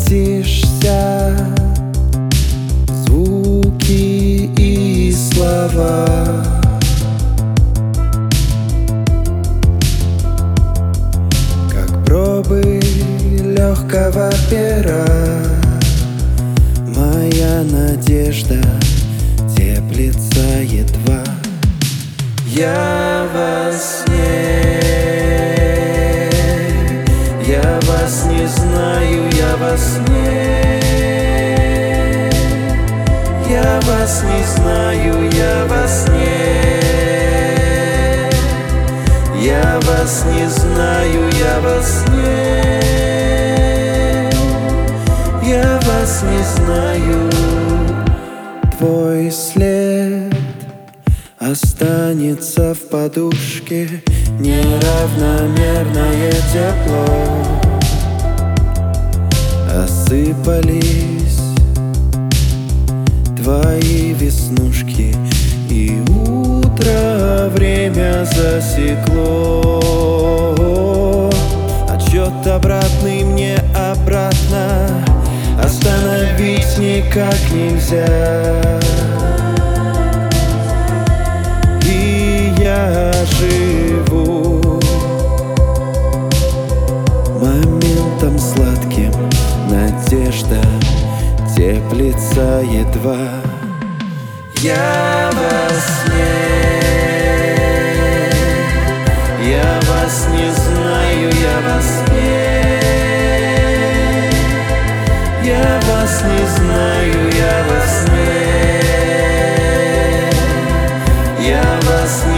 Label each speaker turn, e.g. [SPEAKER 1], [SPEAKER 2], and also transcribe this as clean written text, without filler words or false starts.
[SPEAKER 1] превратишься в звуки и слова. Как пробы легкого пера, моя надежда теплится едва. Я во сне, я вас не знаю, я во сне. Я вас не знаю, я во сне. Я вас не знаю, я во сне. Я вас не знаю. Твой след останется в подушке, неравномерное тепло. Осыпались твои веснушки, и утро время засекло. Отсчет обратный мне обратно остановить никак нельзя. И я живу моментом сладким, надежда теплится едва. Я во сне, я вас не знаю, я во сне. Я вас не знаю, я во сне. Я вас не